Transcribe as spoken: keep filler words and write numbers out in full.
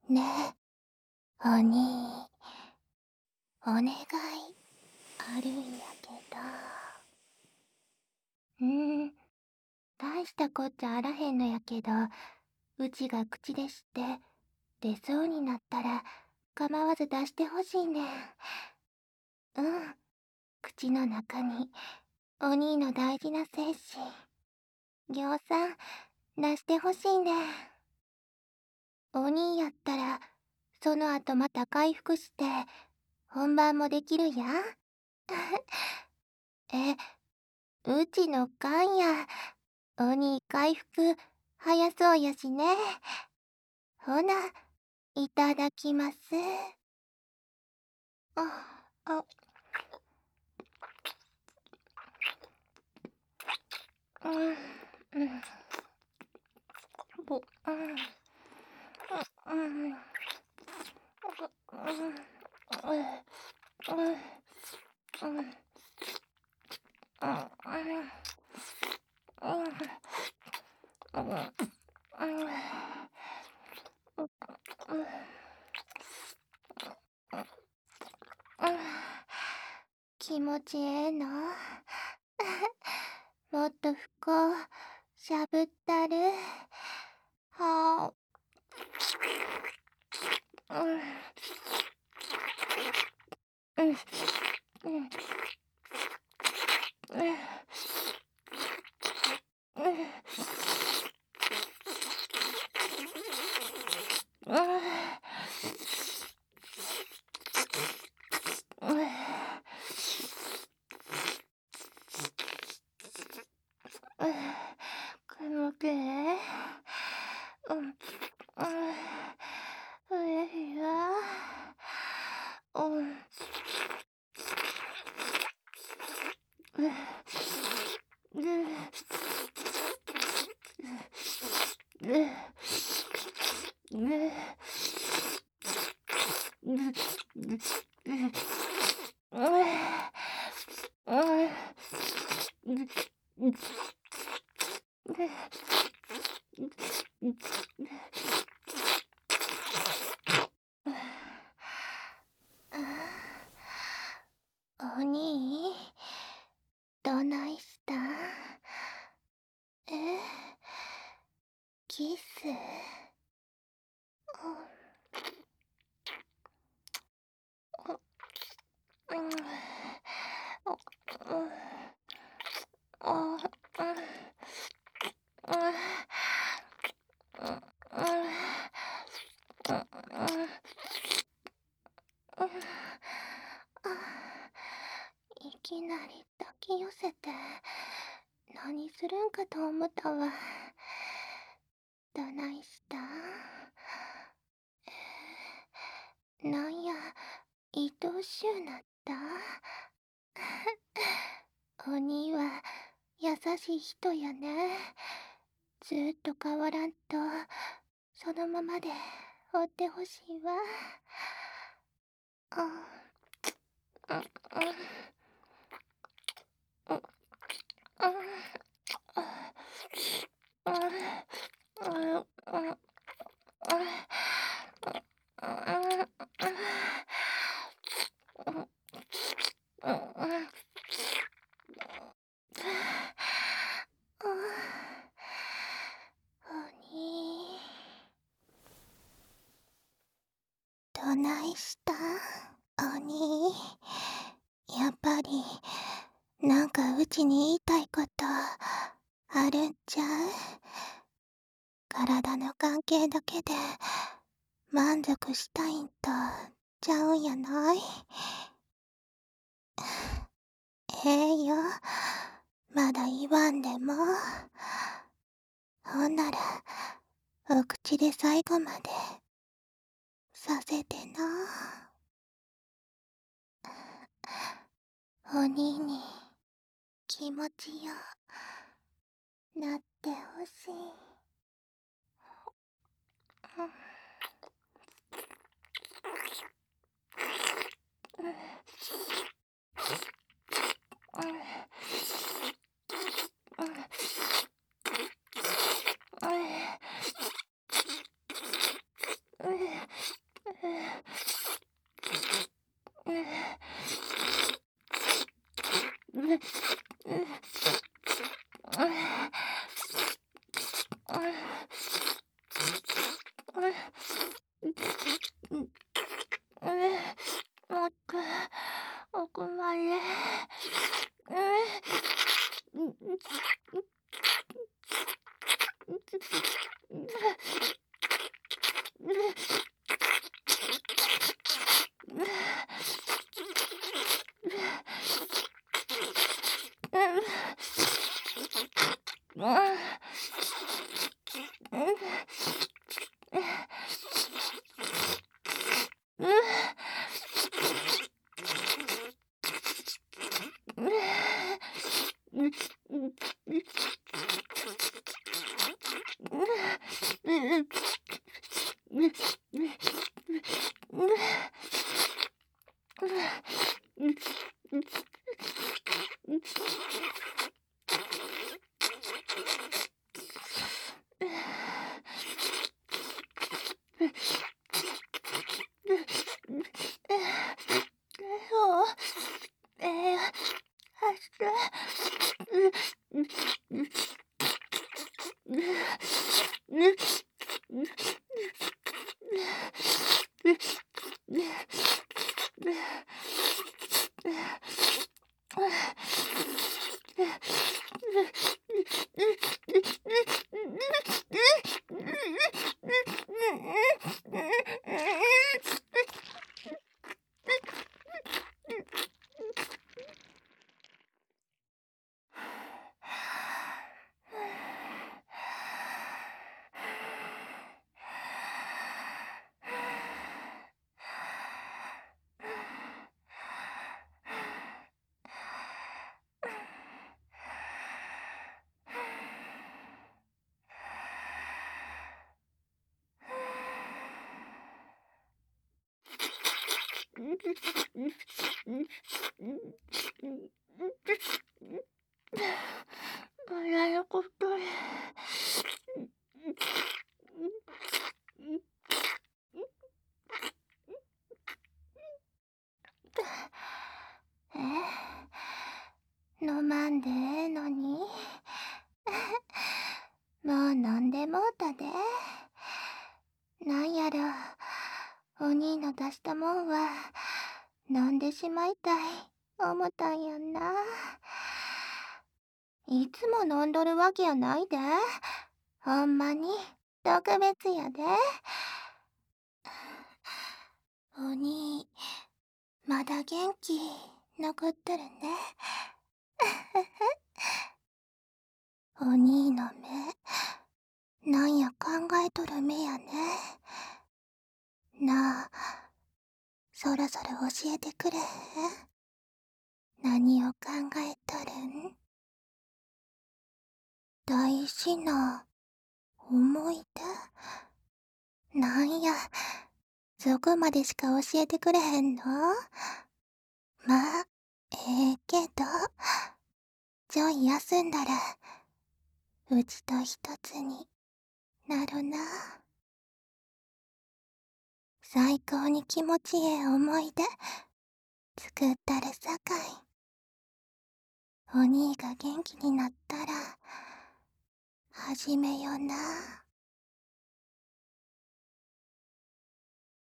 ねえ、お兄、お願いあるんやけど。うーん、大したこっちゃあらへんのやけど、うちが口でして出そうになったら構わず出してほしいねん。うん、口の中にお兄の大事な精子、ぎょうさん出してほしいねん。お兄やったら、その後また回復して、本番もできるやん。え、うちの勘や。お兄回復、早そうやしね。ほな、いただきます。あ、あ、うん、うん、ぼ、うん、うん、うん、うん、うん、うん、うん、うん、うん、気持ちええの。もっと不幸しゃぶったる。はあ、うん、うん、うん、うん、うん、うん、うん、くもくえ、うん、うん、嬉しいわ。うん、うん、うん、うん、うん、うん、お兄、どないしたん？え、キス？うん、うん、うん、あ、うん、うん、うん、うん、いきなり抱き寄せて何するんかと思ったわ。どないしたん？なんや、愛おしゅうなった？お兄は優しい人やね。ずーっと変わらんと、そのままでおってほしいわ。あ、うん、うん、うん、うん、うん、うん、うん、おにどないしたん？おにやっぱりなんかうちに言いたいことあるんちゃう？体の関係だけで満足したいんとちゃうんやない？ええよ、まだ言わんでも。ほんなら、お口で最後までさせてな。お兄に気持ちよなってほしい。 うん、もく、奥まで。うん、そう、えー、走って親のことに。え、飲まんでええのに。もう飲んでもうたで。なんやろ、お兄の出したもんは飲んでしまいたい思たんやんな。いつも飲んどるわけやないで。ほんまに特別やで。お兄、まだ元気残っとるね。お兄の目、なんや考えとる目やね。なあ、そろそろ教えてくれへん？何を考えとるん？大事な思い出？なんや、そこまでしか教えてくれへんの？まあ、ええけど、ちょい休んだら、うちと一つになるな。最高に気持ちええ思い出、作ったるさかい。お兄が元気になったら、始めよな。